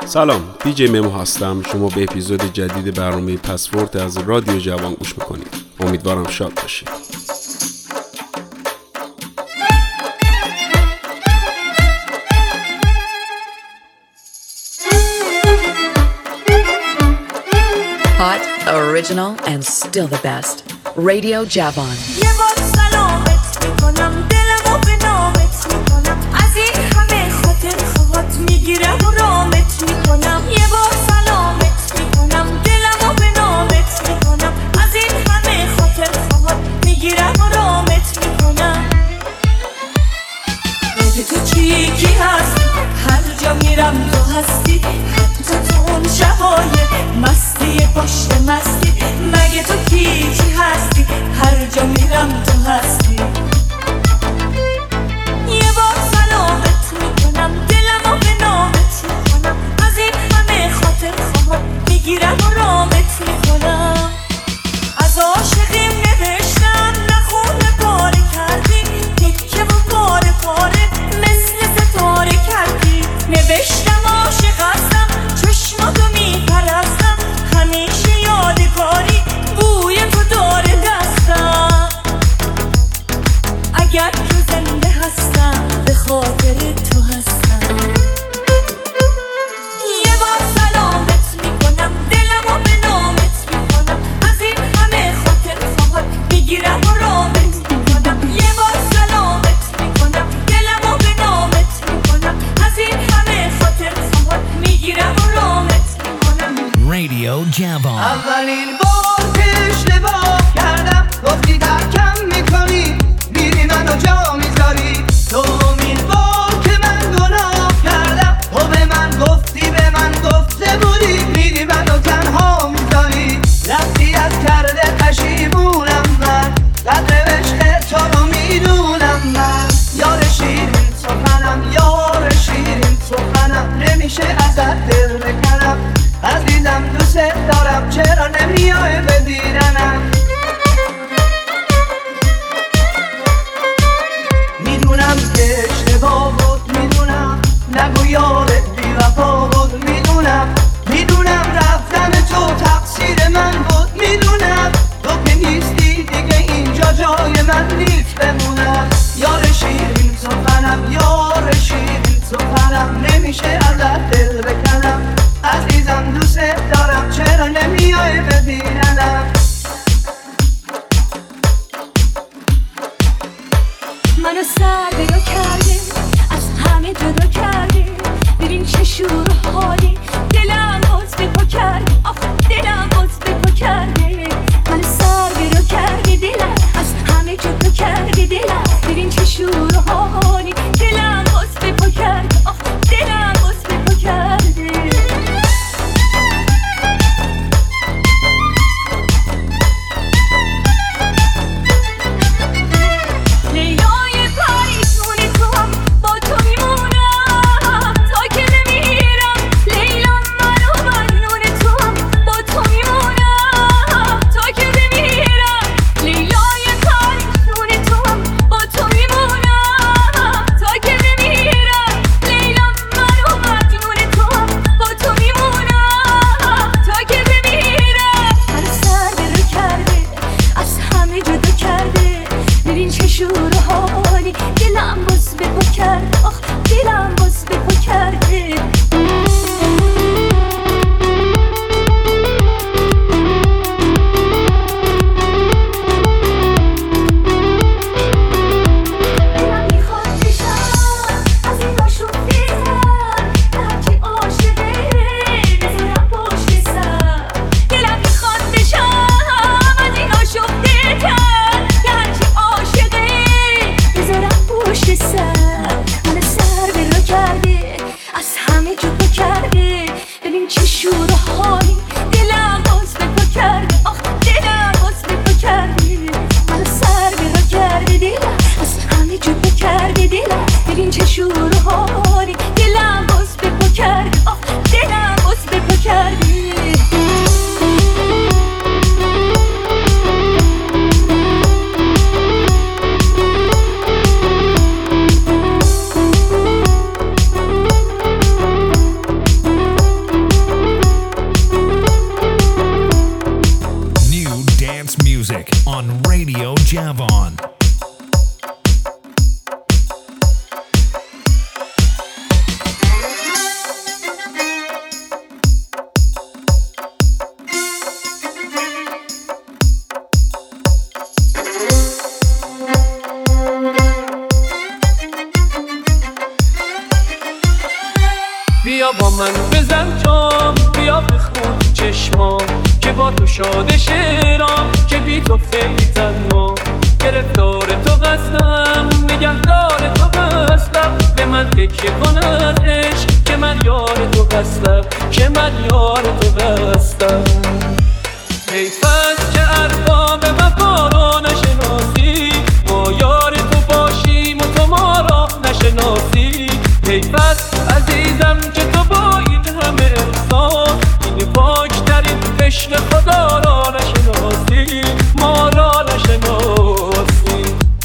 سلام، دیجی ممو هستم. شما به اپیزود جدید برنامه پسورد از رادیو جوان گوش میکنید. امیدوارم شاد باشید. Hot, original, and still the best. Radio Javon. پشت مستی مگه تو کی هستی هر جا میرم تو هستی یه بار سلامت میکنم دلمو به نامت میکنم از این همه خاطر خواهد میگیرم و رامت میکنم از عاشقیم نوشتم نخونه پاره کردی تکه و پاره پاره مثل ستاره کردی نوشتم عاشق هستم چشماتو میپرستم همیشه یادگاری بوی تو داره دستم اگر که زنده هستم به خاطر تو هستم یه بار سلامت میکنم دلمو به نامت میکنم از این همه خاطر خواهد میگیرم و رامت میکنم یه بار سلامت میکنم دلمو به نامت میکنم از این همه خاطر خواهد میگیرم و رامت میکنم رادیو جوان. اولین بار که اشتباه کردم گفتی ترکم میکنی میری منو جا میذاری دومین بار که من گناه کردم تو به من گفتی به من گفته بودی میری منو تنها میذاری رفتی از کرده پشیمونم من قدر عشق تو رو میدونم من یار شیرین سخنم یار شیرین سخنم نمیشه ازت دل بکنم عزیزم دوست دارم چرا نمیای ببینم میدونم که اشتباه بود میدونم نگو یارت بی وفا بود میدونم رفتن تو تقصیر من بود میدونم تو که نیستی دیگه اینجا جای من نیست بمونم یار شیرین سخنم یار شیرین سخنم نمیشه ازت دل بکنم عزیزم دوست دارم چرا نمیای ببینم منو سر بیا کردی از همه جدا کردی ببین چه شور و حالی دلم باز به پا کردی دلم باز به پا کردی منو سر بیا کردی دلم از همه جدا کردی دلم ببین چه شور و حالی دلم باز به پا کردی دلم باز به پا کردی بیا با من بزن جام، بیا بخون چشمام که با تو شاده شیرام، که بی تو خیلی تنها گرفتار تو قصدم، نگهدار تو قصدم، به من تکیه کن از عشق که من یار تو قصدم، که من یار تو قصدم. حیف است که ارباب وفا را نشناسی، ما یار تو باشیم و تو ما را نشناسی. حیف است عزیزم که تو با این همه احساس این پاکترین عشق خدا را نشناسی، ما را نشناسی.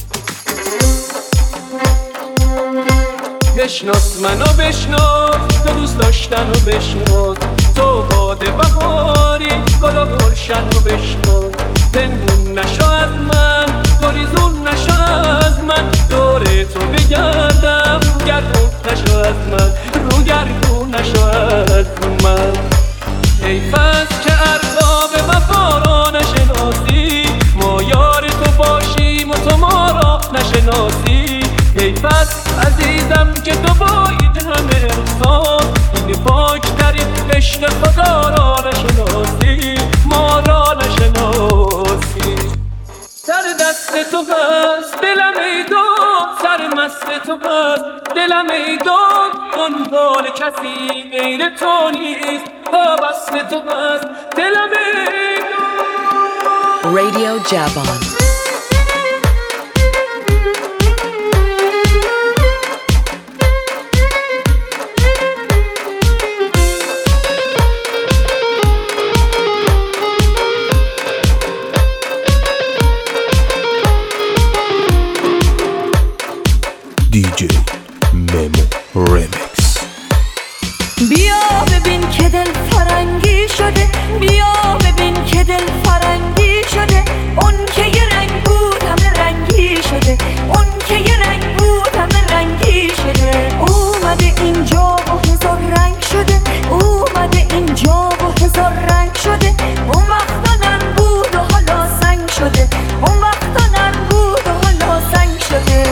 بشناس منو بشناس، تو دوست داشتن و بشناس، تو باد بهاری گل و گلشن و بشناس. پنهون نشو از من، گریزون نشو از من، دور تو بگردم، گردون نشو از من، رو گردون نشو از من. حیف است که ارباب وفا را نشناسی، ما یار تو باشیم و تو ما را نشناسی. حیف است عزیزم که تو با این همه احساس این پاکترین عشق خدا را نشناسی، ما را نشناسی. سر دست تو هست دلم ای داد، سر مست تو هست دلم ای داد، دنبال کسی غیر تو نیست، وابسته تو هست دلم ای داد. Radio Javon. DJ Memo Remix. بیا ببین که دل فرنگی شده، بیا ببین که دل فرنگی شده، اون که یه رنگ بود همه رنگی شده، اون که یه رنگ بود همه رنگی شده. اومده اینجا و هزار رنگ شده، اومده اینجا و هزار رنگ شده، اون وقتا نرم بود و حالا سنگ شده، اون وقتا نرم بود و حالا سنگ شده.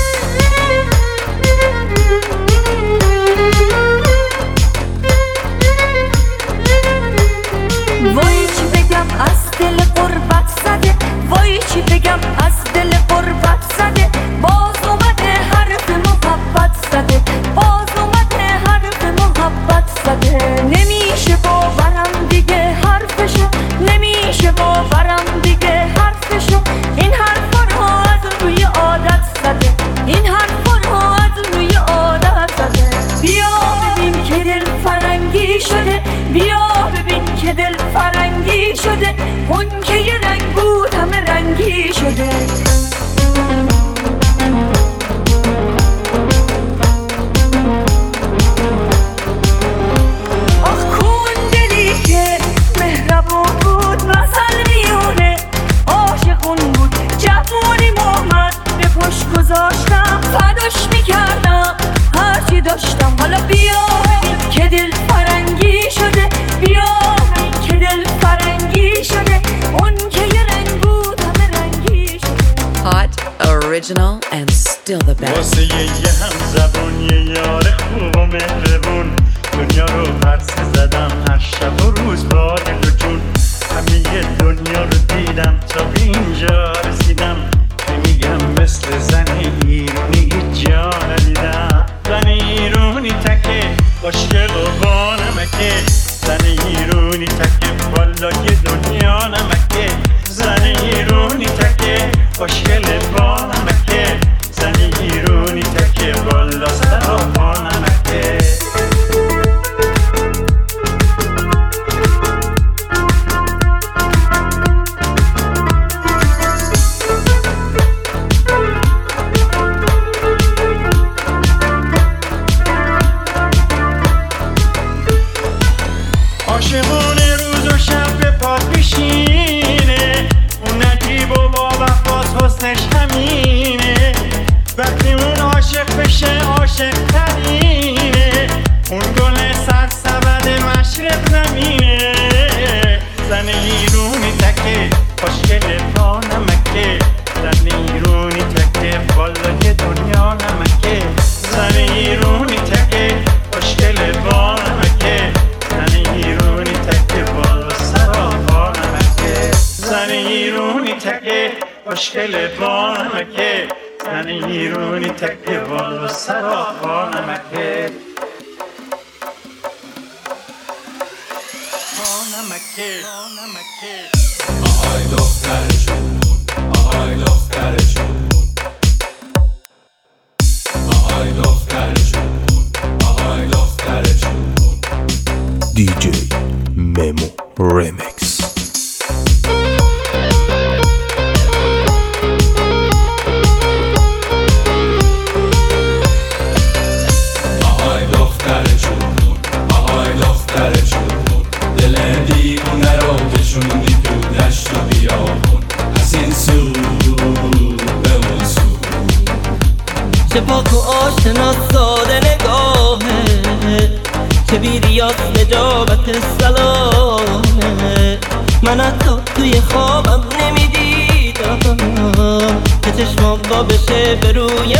وای چی بگم از دل غربت زده، وای چی بگم از دل غربت زده، باز اومده حرف محبت زده، باز اومده حرف محبت زده. نمیشه باورم دیگه حرفشو، نمیشه باورم دیگه حرفشو، این حرفا رو از روی عادت زده، این حرفا رو از روی عادت زده. بیا ببین که دل فرنگی شده، بیا ببین که دل فرنگی شده، اون که یه رنگ بود همه رنگی شده. آخ کون دلی که مهربون بود مثل میونه، عاشقون بود جوونی محمد به پشت گذاشتم، فداش میکردم هرچی داشتم. حالا بیا ببین که دل فرنگی شده، بیا ببین که دل فرنگی شده، اون که یه رنگ بود همه رنگی شده. Hot, original, and still the best. واسه یه هم زبون یه یار خوب و مهربون، دنیا رو پرسه زدم هر شب و روز با دل و جون. همه دنیا رو دیدم تا به اینجا رسیدم، میگم مثل زن ایرونی هیچ جا ندیدم. زن ایرونی تکه خوشگل و با نمکه، زن ایرونی تکه بالای دنیا نمکه، زن ایرونی تکه خوشگل با نمکه، زن ایرونی تکه بالا سر و با نمکه. عاشقونه روز و شب به پات میشینه، اون نجیب و با وفاس حسنش همینه. وقتی اون عاشق بشه عاشق ترینه، اون گل سرسبد مشرق زمینه. زن ایرونی تکه خوشگل با نمکه، زن ایرونی تکه بالای دنیا نمکه، زن ایرونی تکه خوشگل با نمکه. خوشگل با نمکه زن ایرونی تکه بالا سراپا نمکه آهای دختر جون آهای دختر جون آهای دختر جون آهای دختر جون دیجی ممو رمیکس. آهای دختر جون آهای دختر جون دل دیوونه رو کشوندی تو دشت و بیابون از این سو به اون سو. چه پاک و آشنا ساده نگاهه، چه بیریاست نجابت سلامه. من حتی توی خوابم نمیدیدم که چشمام با بشه به روی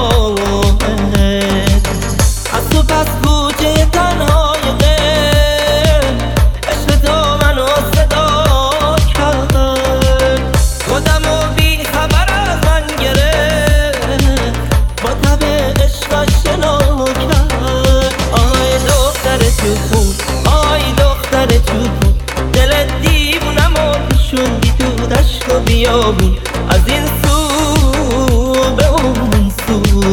ماهه. از تو پس کوچه تنهای غیر عشق تو منو صدا کرد، خودم و بی خبر از من گرفت، با تب عشق آشنا کرد. آی دختر چوبون آی دختر چوبون دل دیوونم و کشوندی تو دشت و بیابون از این سو به اون سو.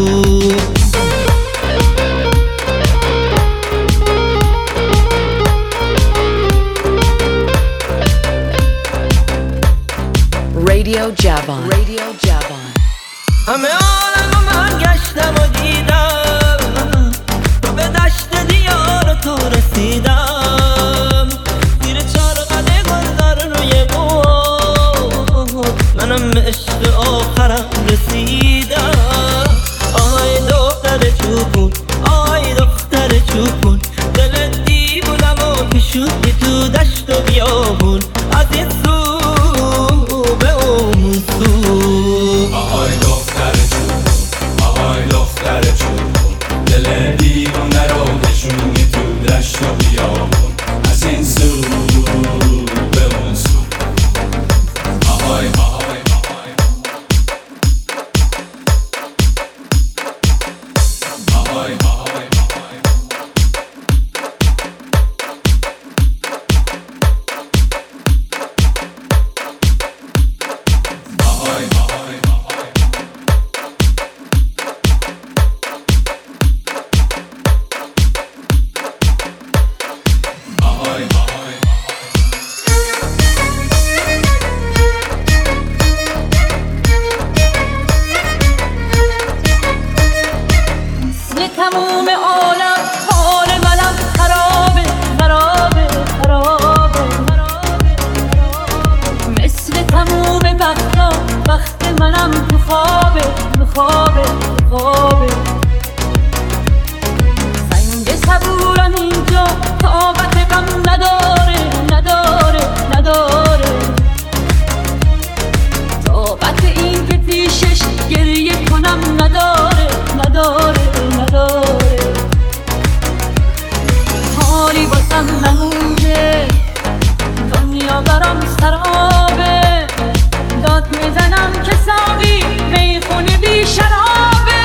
Radio Javon. Radio Javon. همه عالم من گشتم و دیدم، تو به دشت دیار تو رسیدم. زیر چارقده گلدار روی بود، منم به عشق آخرم رسیدم. آی دختر چوبون آی دختر چوبون دل دیوونم و کشوندی تو دشت و بیابون از این سو به اون سو. آهای دختر جون آهای دختر جون دل دیوونه رو کشوندی تو دشت و بیابون از این سو به اون سو. آهای آهای آهای آهای تموم عالم حال منم خرابه خرابه خرابه، مثل تموم بختا وقت منم تو خوابه خوابه خوابه. سنگ صبورم اینجا طاقت غم نداره نداره نداره، طاقت این که پیشش گریه کنم نداره نداره نداره. حالی باسم نمونده دنیا برام سرابه، داد میزنم که ساقی میخونه بی شرابه.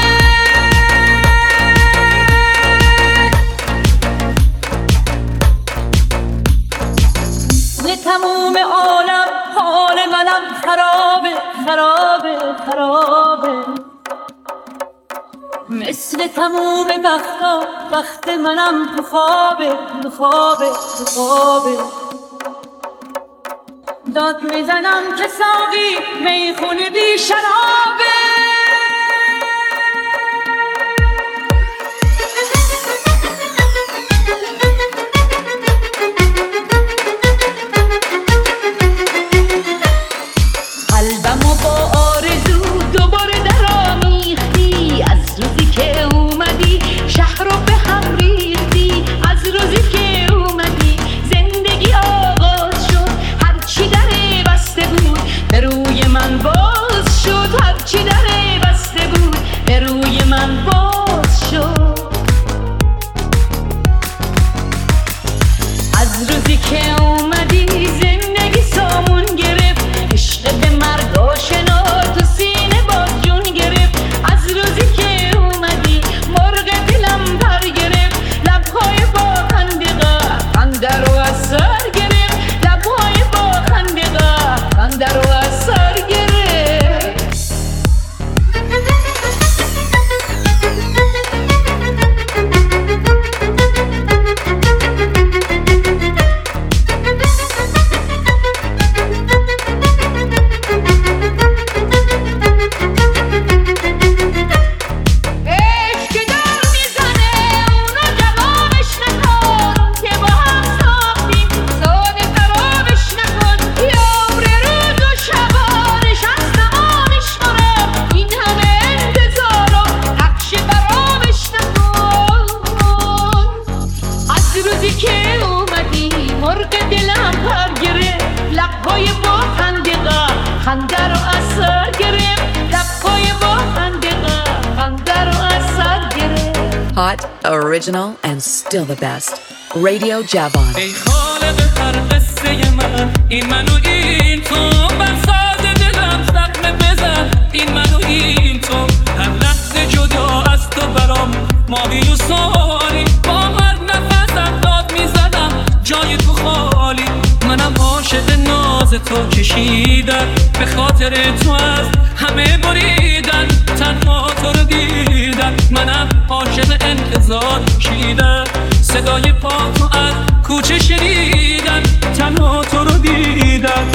تموم عالم حال منم خرابه خرابه خرابه، مثل تموم بختا وقت منم تو خوابه تو خوابه تو خوابه. داد میزنم که ساقی میخونه بی شرابه. قلبمو با آرزو دوباره درآمیختی، از روزی که اومدی شهر رو به هم ریختی. از روزی که اومدی زندگی آغاز شد، هرچی دره بسته بود به روی من باز شد، هرچی دره بسته بود به روی من باز شد. از روزی که اومدی زندگی سامون گرفت، عشق به مرگ آشنا Hot, original, and still the best. Radio Javon. ای خالق هر قصه من این منو این تو بر ساز دلم زخم بزن این منو این تو هر لحظه جدا از تو برام ماهی و سالی با هر نفسم داد میزنم جای تو خالی منم عاشق ناز تو کشیدم به خاطر تو از همه بریدن تنها تو رو دیدم منم عاشق انتظار کشیدم صدای پا تو از کوچه شنیدم تنها تو رو دیدم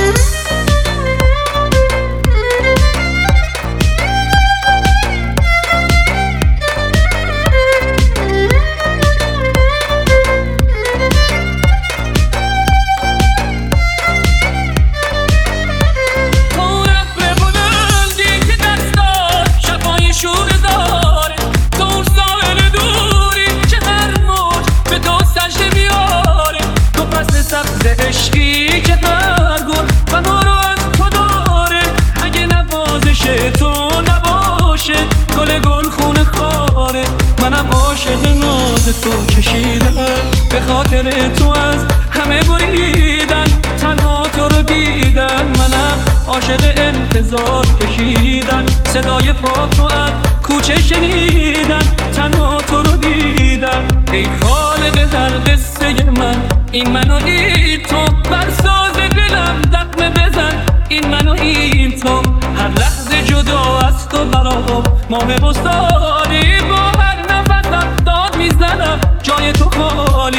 عشقی که هر گل و ما رو از تو داره اگه نوازش تو نباشه گل خونه خاره منم عاشق ناز تو کشیدم به خاطر تو از همه بریدن تنها تو رو دیدن منم عاشق انتظار کشیدن صدای پا تو از کوچه شنیدن تنها تو رو دیدن ای خالق هر قصه من این منو این تو بر ساز دلم دقمه بزن این منو این تو هر لحظه جدا از تو برام ماه بستانی با هر نفسم داد میزنم جای تو خالی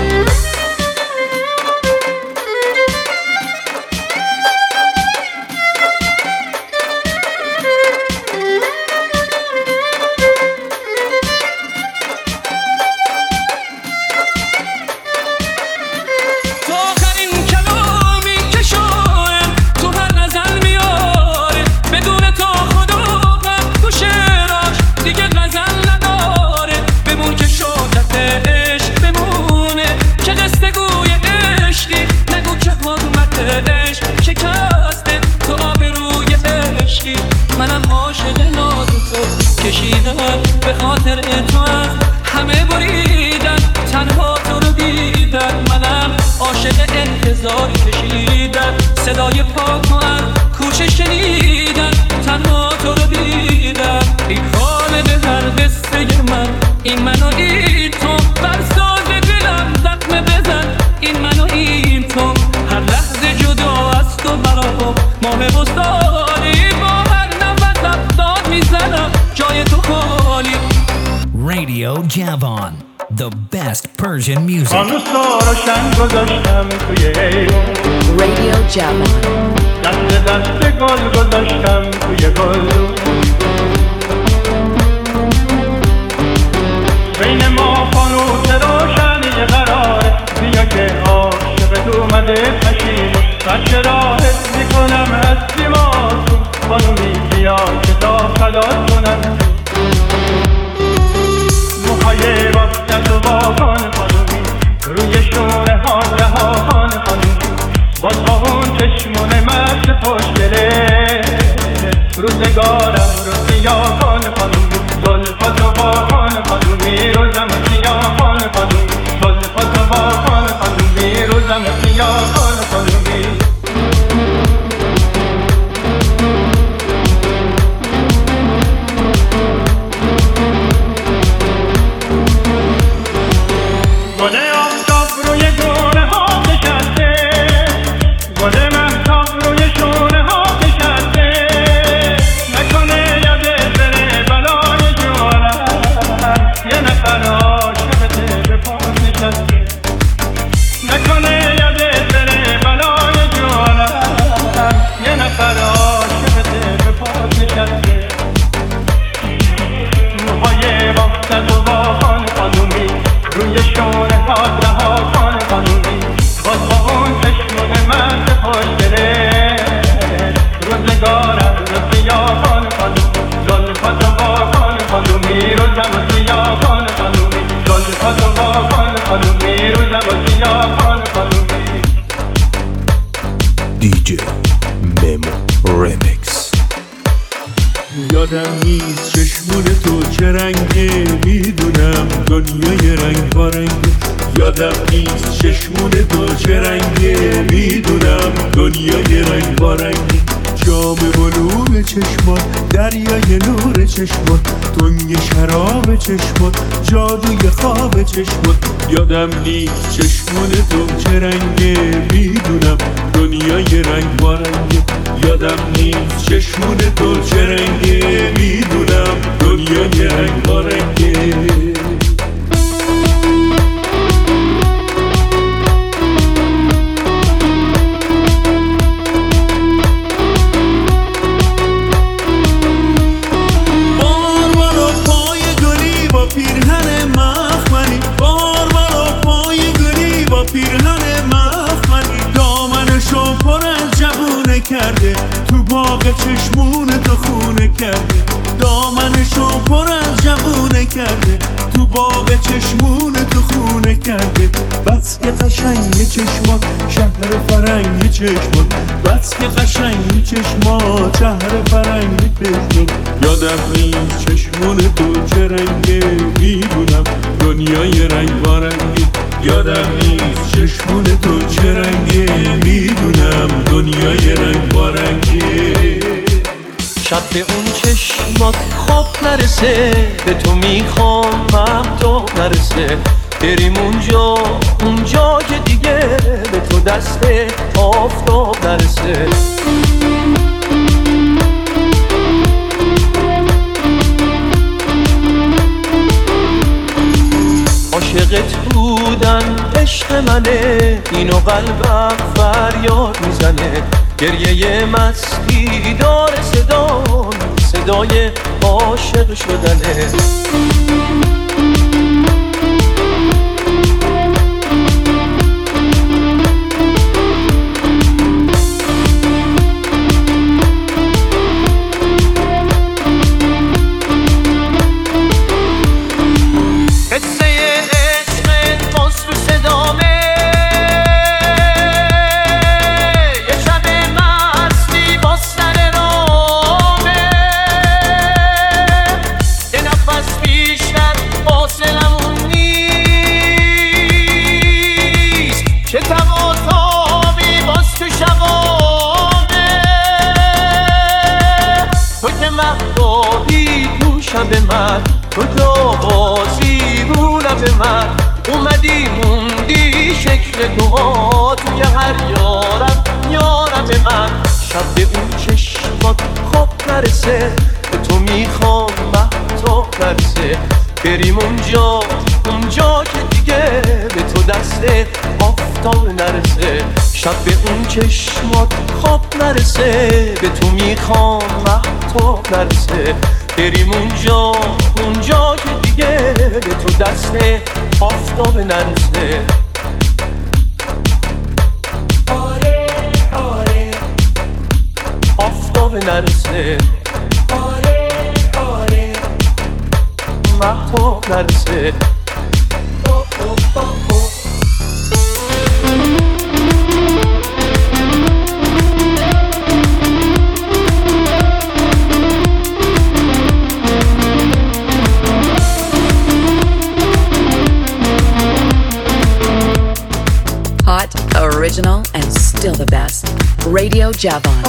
به خاطر تو از همه بریدن تنها تو رو دیدن منم عاشق انتظار کشیدن صدای پا تو از کوچه شنیدن تنها تو رو دیدن ای خالق هر قصه من این منو این تو بر ساز دلم زخمه بزن این منو این تو هر لحظه جدا از تو برام ماه بستانی با هر نفسم داد میزنم جای تو خالی Radio Javon, the best Persian music. Radio Javon. دست گل گذاشتم توی گل بین ما فانوس روشنی قراره بیا که عاشقت اومده پشیمون بچه راحت میکنم از سیماتون خانومی بیا که تا خلاص کنم موهای وقتت و واقعان خانومی روی شونه ها رهاهان خانومی باز با اون چشمون مست خوشگله روزگارم رو سیاهان خانومی زلفات و واقعان خانومی روزم سیاهان خانومی زلفات و واقعان خانومی روزم سیاهان خانومی DJ Memo Remix. یادم نیست چشمون تو چه رنگه، میدونم دنیای رنگ بارنگه. یادم نیست چشمون تو چه رنگه، میدونم دنیای رنگ بارنگه. جام بلور چشمات، دریای نور چشمات، تنگ شراب چشمات، جادوی خواب چشمات. یادم نیست چشمون تو چه رنگه، میدونم دنیای رنگ بارنگه. یادم نیست چشمون تو چه رنگه، میدونم دنیای رنگ بارنگه. کرده تو باغ چشمون تو خونه کرده، دامنشو پر از جوونه کرده تو باغ چشمون تو خونه کرده. بس که قشنگ چشمات شهر فرنگ چشمات، بس که قشنگ چشمات شهر فرنگ چشمات. یادم نیست چشمون تو چه رنگه، میدونم دنیای رنگ بارنگه. یادم نیست چشمون تو چه رنگه، میدونم دنیای رنگ بارنگه. شب به اون چشمات خواب نرسه، به تو میخوام مهتاب نرسه. بریم اونجا که دیگه به تو دست آفتاب نرسه. عاشقت بودن عشق منه، اینو قلبم فریاد میزنه. گریه مستی داره صدای عاشق شدنه. تو بازی رو لب من اومدی موندی شکل دعا توی هر یارم من. شب به اون چشمات خواب نرسه، به تو میخوام مهتاب نرسه. بریم اونجا که دیگه به تو دست آفتاب نرسه. شب به اون چشمات خواب نرسه، به تو میخوام مهتاب نرسه. بریم اونجا که دیگه به تو دست آفتاب نرسه. آره آره آفتاب نرسه. آره آره مهتاب نرسه. Hot, original, and still the best. Radio Javon.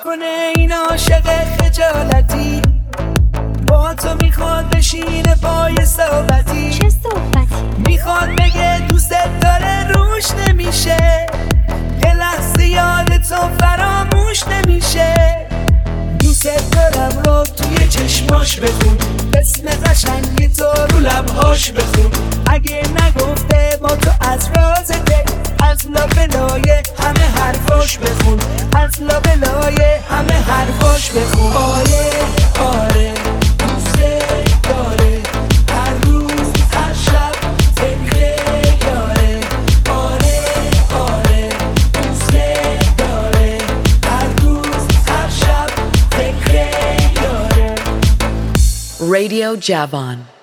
نکنه این عاشق خجالتی با تو میخواد بشینه پای صحبتی. چه صحبتی؟ میخواد بگه دوست داره روش نمیشه، یه لحظه یاد تو فراموش نمیشه. دوست دارم رو توی چشماش بخون، اسم قشنگی تو رو لبهاش بخون. اگه نگفته با تو از راز دل، از لابلای همه حرفاش بخون، از لابلای همه حرفاش بخون. آره آره دوست داره، هر روز هر شب فکر یاره. آره آره دوست داره، هر روز هر شب فکر یاره. Radio Javon.